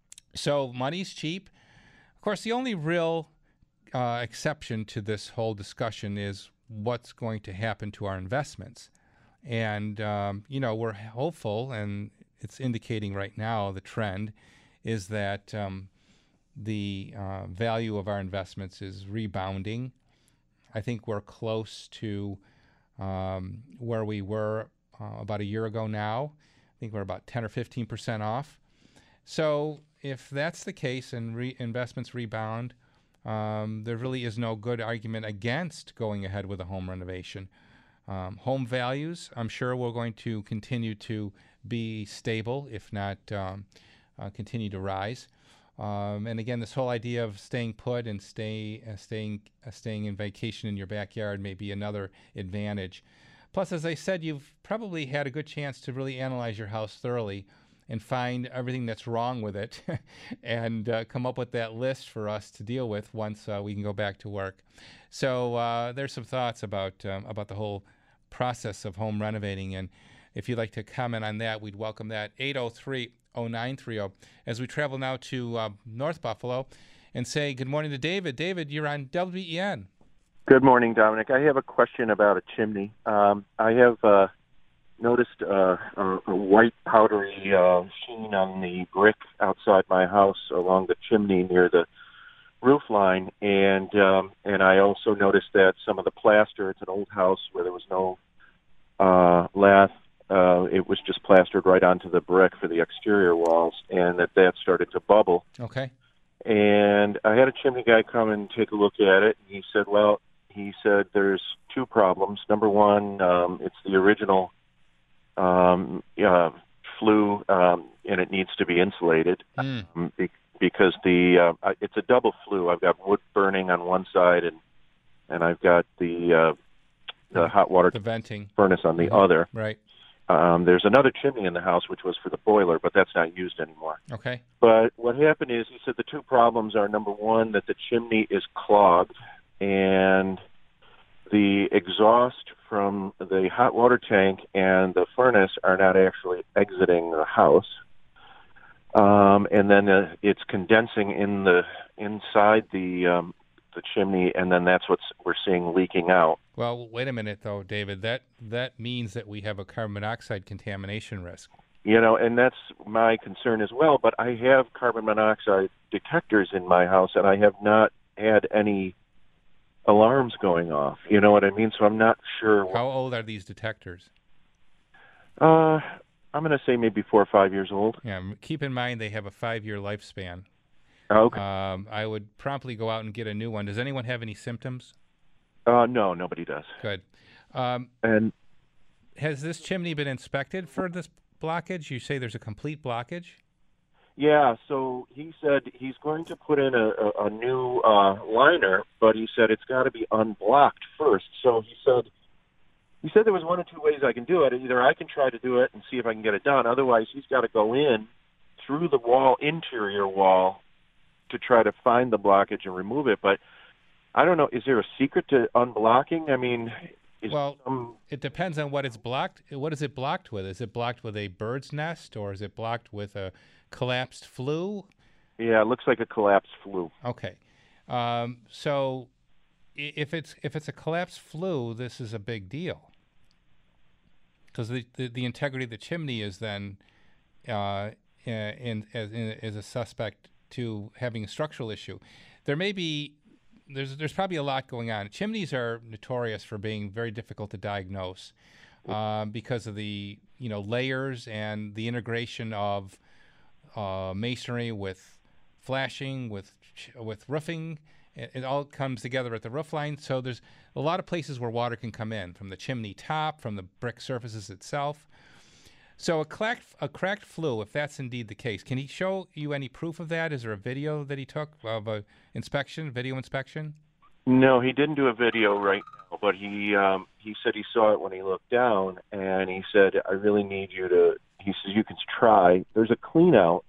So money's cheap. Of course, the only real uh, exception to this whole discussion is what's going to happen to our investments. And, um, you know, we're hopeful, and it's indicating right now the trend is that um, the uh, value of our investments is rebounding. I think we're close to um, where we were uh, about a year ago now. I think we're about ten or fifteen percent off. So if that's the case and re- investments rebound, um, there really is no good argument against going ahead with a home renovation. Um, home values, I'm sure, we're going to continue to be stable, if not um, uh, continue to rise. Um, and again, this whole idea of staying put and stay, uh, staying, uh, staying in vacation in your backyard may be another advantage. Plus, as I said, you've probably had a good chance to really analyze your house thoroughly and find everything that's wrong with it and uh, come up with that list for us to deal with once uh, we can go back to work. So uh, there's some thoughts about um, about the whole process of home renovating. And if you'd like to comment on that, we'd welcome that. eight oh three, oh nine three oh. As we travel now to uh, North Buffalo and say good morning to David. David, you're on W B E N. Good morning, Dominic. I have a question about a chimney. Um, I have uh, noticed uh, a, a white powdery uh, sheen on the brick outside my house along the chimney near the roof line, and um, and I also noticed that some of the plaster, it's an old house where there was no uh, lath, uh, it was just plastered right onto the brick for the exterior walls, and that that started to bubble. Okay. And I had a chimney guy come and take a look at it, and he said, well, he said there's two problems. Number one, um, it's the original um, uh, flue, um, and it needs to be insulated. Mm. Um, be- because the uh, it's a double flue. I've got wood burning on one side, and and I've got the uh, the hot water the venting furnace on the mm-hmm. other. Right. Um, there's another chimney in the house, which was for the boiler, but that's not used anymore. Okay. But what happened is, he said the two problems are, number one, that the chimney is clogged, and the exhaust from the hot water tank and the furnace are not actually exiting the house. Um, and then uh, it's condensing in the inside the um, the chimney, and then that's what we're seeing leaking out. Well, wait a minute, though, David. That that means that we have a carbon monoxide contamination risk. You know, and that's my concern as well. But I have carbon monoxide detectors in my house, and I have not had any alarms going off. You know what I mean? So I'm not sure. How old are these detectors? Uh, I'm going to say maybe four or five years old. Yeah. Keep in mind they have a five-year lifespan. Okay. Um, I would promptly go out and get a new one. Does anyone have any symptoms? Uh, no, nobody does. Good. Um, and has this chimney been inspected for this blockage? You say there's a complete blockage? Yeah, so he said he's going to put in a, a, a new uh, liner, but he said it's got to be unblocked first. So he said he said there was one or two ways I can do it. Either I can try to do it and see if I can get it done. Otherwise, he's got to go in through the wall, interior wall, to try to find the blockage and remove it. But I don't know, is there a secret to unblocking? I mean, is well, some... it depends on what it's blocked. What is it blocked with? Is it blocked with a bird's nest, or is it blocked with a collapsed flue? Yeah, it looks like a collapsed flue. Okay. Um, so if it's if it's a collapsed flue, this is a big deal. Because the, the, the integrity of the chimney is then uh, in, as, in, as a suspect to having a structural issue. There may be, there's there's probably a lot going on. Chimneys are notorious for being very difficult to diagnose um, because of the, you know, layers and the integration of uh, masonry with flashing, with with roofing. It, it all comes together at the roof line. So there's a lot of places where water can come in, from the chimney top, from the brick surfaces itself. So a cracked, a cracked flue, if that's indeed the case, can he show you any proof of that? Is there a video that he took of a inspection, video inspection? No, he didn't do a video right now, but he um, he said he saw it when he looked down, and he said, I really need you to, he says, you can try. There's a clean out.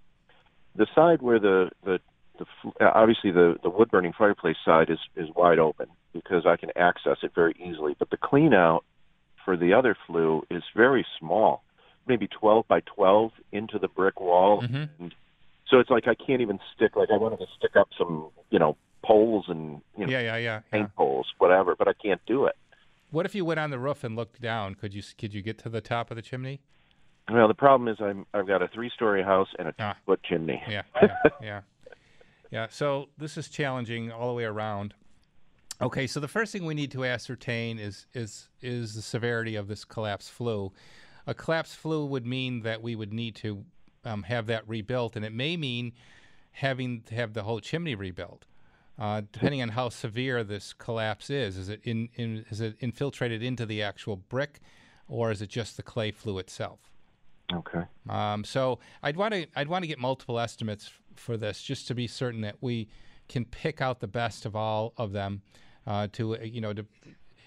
The side where the, the, the obviously the, the wood-burning fireplace side is, is wide open because I can access it very easily, but the clean out for the other flue is very small. Maybe twelve by twelve into the brick wall. Mm-hmm. And so it's like I can't even stick, like I wanted to stick up some, you know, poles and, you know, yeah, yeah, yeah, paint yeah. poles, whatever, but I can't do it. What if you went on the roof and looked down? Could you could you get to the top of the chimney? Well, the problem is I'm, I've got a three-story house and a Ah. two-foot chimney. Yeah, yeah, yeah. Yeah, so this is challenging all the way around. Okay, so the first thing we need to ascertain is is is the severity of this collapsed flue. A collapsed flue would mean that we would need to um, have that rebuilt, and it may mean having to have the whole chimney rebuilt, uh, depending on how severe this collapse is. Is it in, in is it infiltrated into the actual brick, or is it just the clay flue itself? Okay. Um, so I'd want to I'd want to get multiple estimates f- for this, just to be certain that we can pick out the best of all of them. Uh, to uh, you know to.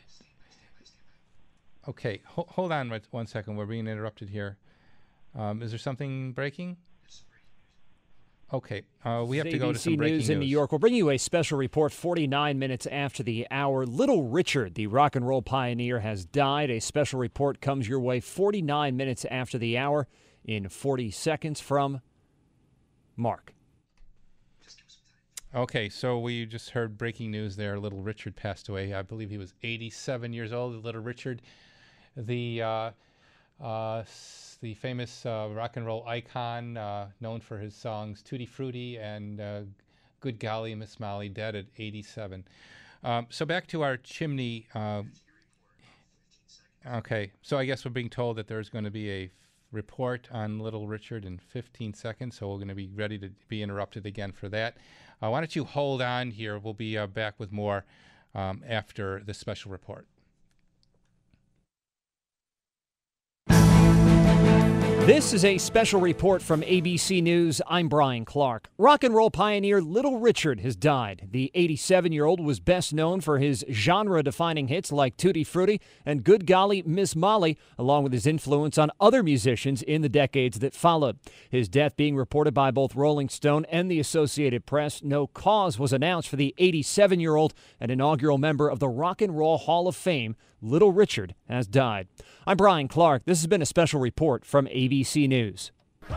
Okay, Ho- hold on right- one second. We're being interrupted here. Um, is there something breaking? Okay, uh, we have to go to some breaking News in New York. We'll bring you a special report forty-nine minutes after the hour. Little Richard, the rock and roll pioneer, has died. A special report comes your way forty-nine minutes after the hour in forty seconds from Mark. Okay, so we just heard breaking news there. Little Richard passed away. I believe he was eighty-seven years old. Little Richard, the uh, uh, the famous uh, rock and roll icon, uh, known for his songs Tutti Frutti and uh, Good Golly, Miss Molly, dead at eighty-seven. Um, so back to our chimney. Uh, okay, so I guess we're being told that there's going to be a f- report on Little Richard in fifteen seconds, so we're going to be ready to be interrupted again for that. Uh, why don't you hold on here? We'll be uh, back with more um, after this special report. This is a special report from A B C News. I'm Brian Clark. Rock and roll pioneer Little Richard has died. The eighty-seven-year-old was best known for his genre-defining hits like Tutti Frutti and Good Golly Miss Molly, along with his influence on other musicians in the decades that followed. His death being reported by both Rolling Stone and the Associated Press. No cause was announced for the eighty-seven-year-old and inaugural member of the Rock and Roll Hall of Fame. Little Richard has died. I'm Brian Clark. This has been a special report from A B C News.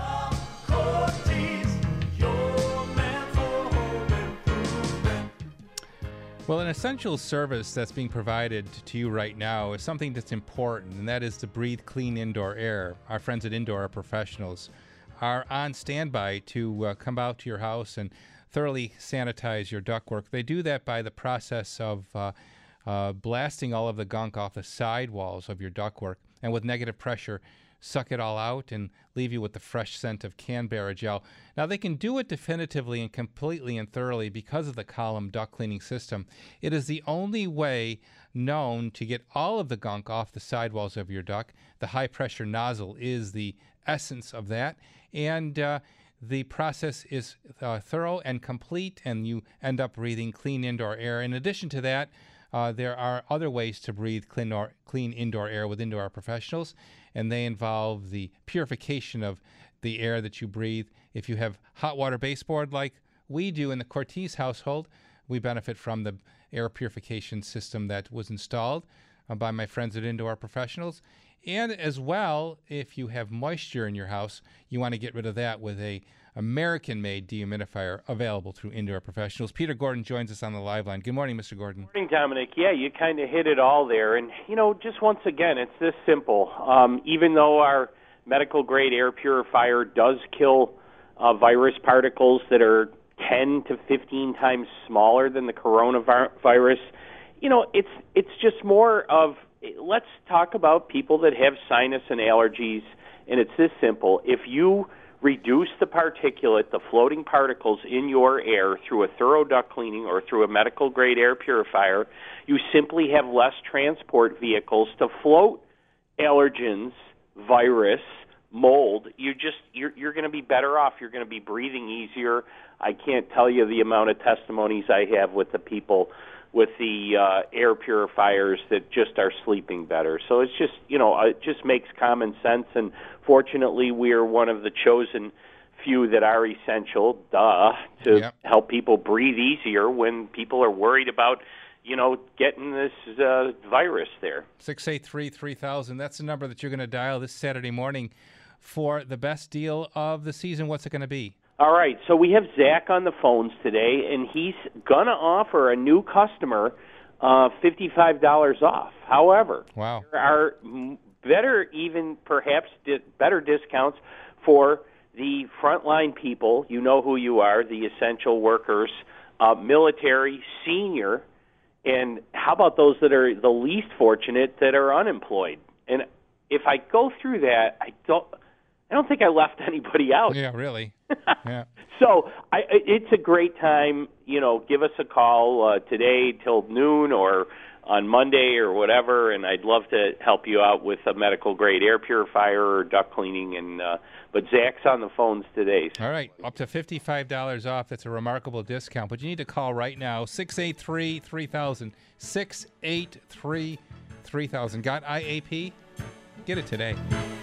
Well, an essential service that's being provided to you right now is something that's important, and that is to breathe clean indoor air. Our friends at Indoor Air Professionals are on standby to uh, come out to your house and thoroughly sanitize your ductwork. They do that by the process of uh, uh, blasting all of the gunk off the sidewalls of your ductwork, and with negative pressure, suck it all out and leave you with the fresh scent of Canberra gel. Now, they can do it definitively and completely and thoroughly because of the column duct cleaning system. It is the only way known to get all of the gunk off the sidewalls of your duct. The high-pressure nozzle is the essence of that, and uh, the process is uh, thorough and complete, and you end up breathing clean indoor air. In addition to that, Uh, there are other ways to breathe clean, or, clean indoor air with Indoor Air Professionals, and they involve the purification of the air that you breathe. If you have hot water baseboard like we do in the Cortese household, we benefit from the air purification system that was installed uh, by my friends at Indoor Air Professionals. And as well, if you have moisture in your house, you want to get rid of that with a American-made dehumidifier available through Indoor Professionals. Peter Gordon joins us on the live line. Good morning, Mister Gordon. Good morning, Dominic. Yeah, you kind of hit it all there. And, you know, just once again, it's this simple. Um, even though our medical-grade air purifier does kill uh, virus particles that are ten to fifteen times smaller than the coronavirus, you know, it's it's just more of, let's talk about people that have sinus and allergies, and it's this simple. If you reduce the particulate, the floating particles in your air through a thorough duct cleaning or through a medical-grade air purifier, you simply have less transport vehicles to float allergens, virus, mold. You just you're you're going to be better off. You're going to be breathing easier. I can't tell you the amount of testimonies I have with the people with the uh, air purifiers that just are sleeping better. So it's just, you know, it just makes common sense, and fortunately we're one of the chosen few that are essential, duh, to yep. help people breathe easier when people are worried about, you know, getting this uh, virus there. six eight three, three thousand, that's the number that you're going to dial this Saturday morning for the best deal of the season. What's it going to be? All right, so we have Zach on the phones today, and he's going to offer a new customer uh, fifty-five dollars off. However, wow. there are better, even perhaps di- better discounts for the frontline people. You know who you are, the essential workers, uh, military, senior, and how about those that are the least fortunate that are unemployed? And if I go through that, I don't, I don't think I left anybody out. Yeah, really. Yeah. So I, it's a great time. You know, give us a call uh, today till noon or on Monday or whatever, and I'd love to help you out with a medical-grade air purifier or duct cleaning. And uh, but Zach's on the phones today. So. All right, up to fifty-five dollars off. That's a remarkable discount. But you need to call right now, six eight three, three thousand, six eight three, three thousand. Got I A P? Get it today.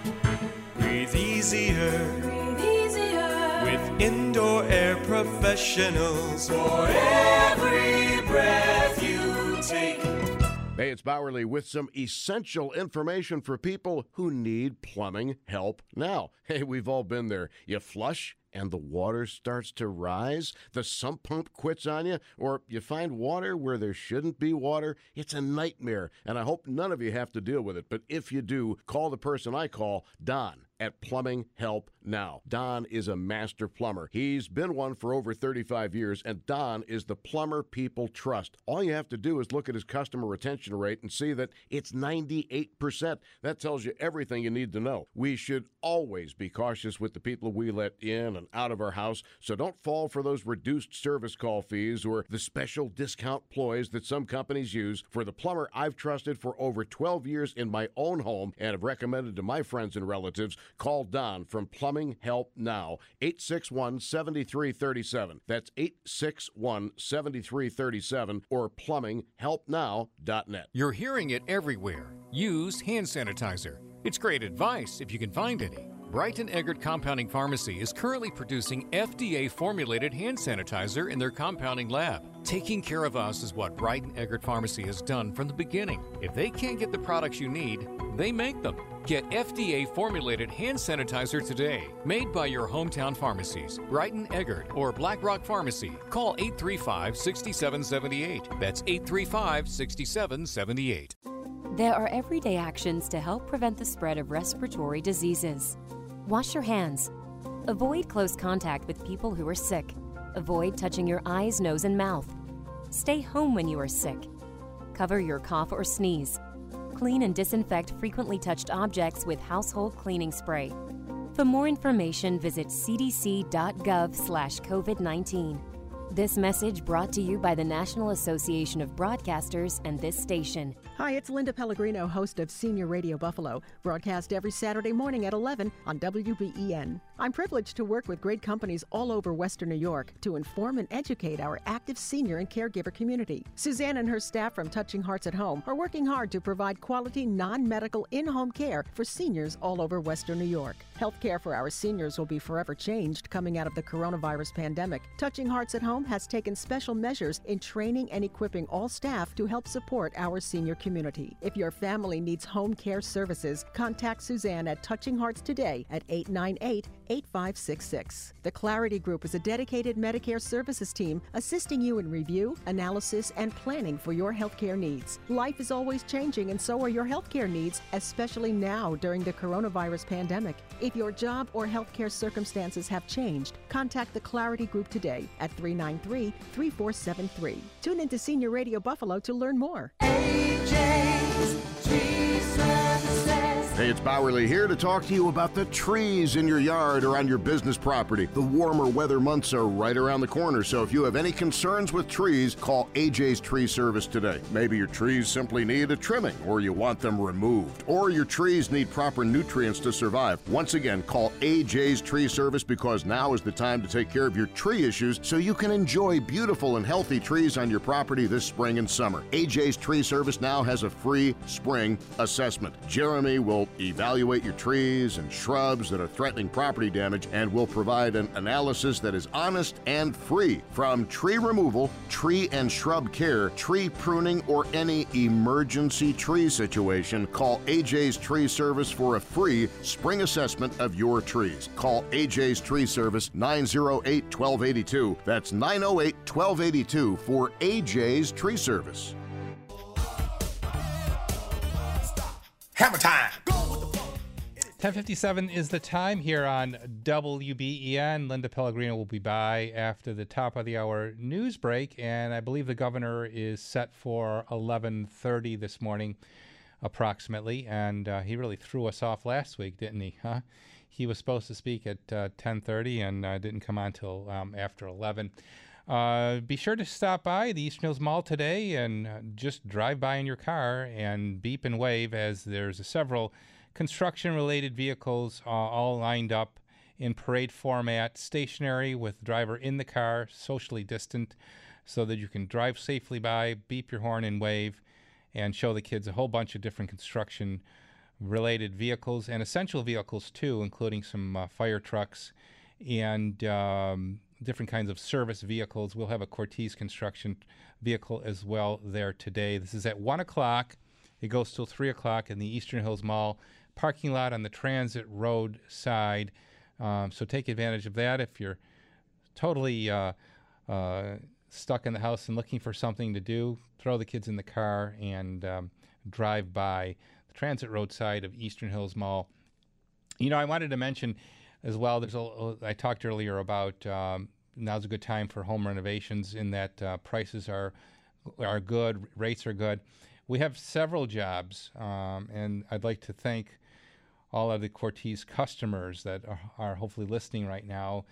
Breathe easier. Breathe easier. With Indoor Air Professionals. For every breath you take. Hey, it's Bowerly with some essential information for people who need plumbing help now. Hey, we've all been there. You flush and the water starts to rise, the sump pump quits on you, or you find water where there shouldn't be water. It's a nightmare, and I hope none of you have to deal with it. But if you do, call the person I call, Don, at Plumbing Help Now. Don is a master plumber. He's been one for over thirty-five years, and Don is the plumber people trust. All you have to do is look at his customer retention rate and see that it's ninety-eight percent. That tells you everything you need to know. We should always be cautious with the people we let in and out of our house, so don't fall for those reduced service call fees or the special discount ploys that some companies use. For the plumber I've trusted for over twelve years in my own home and have recommended to my friends and relatives, call Don from Plumbing Help Now, eight six one, seven three three seven. That's eight six one, seven three three seven or plumbing help now dot net. You're hearing it everywhere. Use hand sanitizer. It's great advice if you can find any. Brighton Eggert Compounding Pharmacy is currently producing F D A-formulated hand sanitizer in their compounding lab. Taking care of us is what Brighton Eggert Pharmacy has done from the beginning. If they can't get the products you need, they make them. Get F D A-formulated hand sanitizer today, made by your hometown pharmacies, Brighton Eggert or Black Rock Pharmacy. Call eight three five, six seven seven eight. That's eight three five, six seven seven eight. There are everyday actions to help prevent the spread of respiratory diseases. Wash your hands. Avoid close contact with people who are sick. Avoid touching your eyes, nose, and mouth. Stay home when you are sick. Cover your cough or sneeze. Clean and disinfect frequently touched objects with household cleaning spray. For more information, visit c d c dot gov slash covid nineteen. This message brought to you by the National Association of Broadcasters and this station. Hi, it's Linda Pellegrino, host of Senior Radio Buffalo, broadcast every Saturday morning at eleven on W B E N. I'm privileged to work with great companies all over Western New York to inform and educate our active senior and caregiver community. Suzanne and her staff from Touching Hearts at Home are working hard to provide quality non-medical in-home care for seniors all over Western New York. Healthcare for our seniors will be forever changed coming out of the coronavirus pandemic. Touching Hearts at Home has taken special measures in training and equipping all staff to help support our senior community. If your family needs home care services, contact Suzanne at Touching Hearts today at eight nine eight, eight five six six. The Clarity Group is a dedicated Medicare services team assisting you in review, analysis, and planning for your healthcare needs. Life is always changing, and so are your healthcare needs, especially now during the coronavirus pandemic. If your job or healthcare circumstances have changed, contact the Clarity Group today at three nine three, three four seven three. Tune into Senior Radio Buffalo to learn more. Hey, it's Bowerly here to talk to you about the trees in your yard or on your business property. The warmer weather months are right around the corner, so if you have any concerns with trees, call A J's Tree Service today. Maybe your trees simply need a trimming, or you want them removed, or your trees need proper nutrients to survive. Once again, call A J's Tree Service, because now is the time to take care of your tree issues so you can enjoy beautiful and healthy trees on your property this spring and summer. A J's Tree Service now has a free spring assessment. Jeremy will evaluate your trees and shrubs that are threatening property damage and will provide an analysis that is honest and free. From tree removal, tree and shrub care, tree pruning, or any emergency tree situation, call A J's Tree Service for a free spring assessment of your trees. Call A J's Tree Service nine oh eight, one two eight two. That's nine oh eight, one two eight two for A J's Tree Service. Hammer time! ten fifty-seven is the time here on W B E N. Linda Pellegrino will be by after the top of the hour news break, and I believe the governor is set for eleven thirty this morning, approximately, and uh, he really threw us off last week, didn't he? Huh? He was supposed to speak at uh, ten thirty and uh, didn't come on until um, after eleven. Uh, be sure to stop by the Eastern Hills Mall today and uh, just drive by in your car and beep and wave, as there's several construction-related vehicles uh, all lined up in parade format, stationary with driver in the car, socially distant, so that you can drive safely by, beep your horn and wave, and show the kids a whole bunch of different construction-related vehicles and essential vehicles, too, including some uh, fire trucks and um, different kinds of service vehicles. We'll have a Cortez construction vehicle as well there today. This is at one o'clock. It goes till three o'clock in the Eastern Hills Mall parking lot on the Transit Road side. Um, so take advantage of that. If you're totally uh, uh, stuck in the house and looking for something to do, throw the kids in the car and um, drive by the Transit Road side of Eastern Hills Mall. You know, I wanted to mention as well, there's a, I talked earlier about um, now's a good time for home renovations, in that uh, prices are are good, rates are good. We have several jobs, um, and I'd like to thank all of the Cortez customers that are, are hopefully listening right now.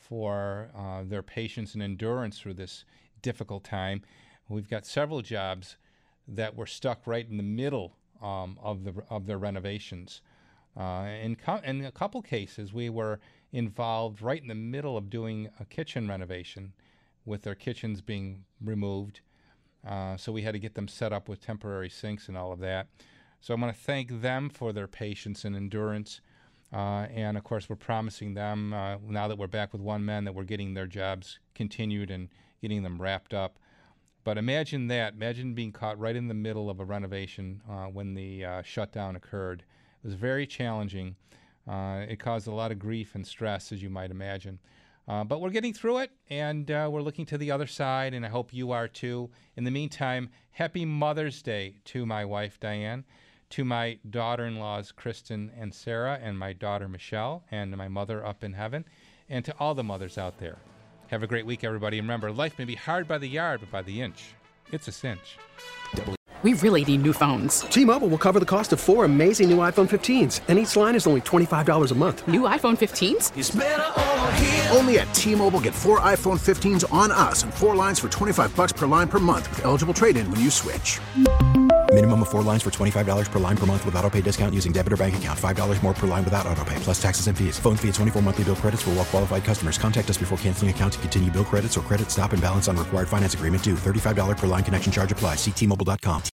for uh, their patience and endurance through this difficult time. We've got several jobs that were stuck right in the middle um, of the of their renovations. Uh, in, co- in a couple cases, we were involved right in the middle of doing a kitchen renovation, with their kitchens being removed. Uh, so we had to get them set up with temporary sinks and all of that. So I want to thank them for their patience and endurance. Uh, and, of course, we're promising them, uh, now that we're back with One Men, that we're getting their jobs continued and getting them wrapped up. But imagine that. Imagine being caught right in the middle of a renovation uh, when the uh, shutdown occurred. It was very challenging. Uh, it caused a lot of grief and stress, as you might imagine. Uh, but we're getting through it, and uh, we're looking to the other side, and I hope you are too. In the meantime, happy Mother's Day to my wife, Diane, to my daughter-in-laws, Kristen and Sarah, and my daughter, Michelle, and my mother up in heaven, and to all the mothers out there. Have a great week, everybody. And remember, life may be hard by the yard, but by the inch, it's a cinch. We really need new phones. T-Mobile will cover the cost of four amazing new iPhone fifteens, and each line is only twenty-five dollars a month. New iPhone fifteens? It's better over here. Only at T-Mobile, get four iPhone fifteens on us and four lines for twenty-five dollars per line per month with eligible trade-in when you switch. Minimum of four lines for twenty-five dollars per line per month with autopay discount using debit or bank account. five dollars more per line without autopay, plus taxes and fees. Phone fee at twenty-four monthly bill credits for well-qualified customers. Contact us before canceling account to continue bill credits or credit stop and balance on required finance agreement due. thirty-five dollars per line connection charge applies. See T Mobile dot com.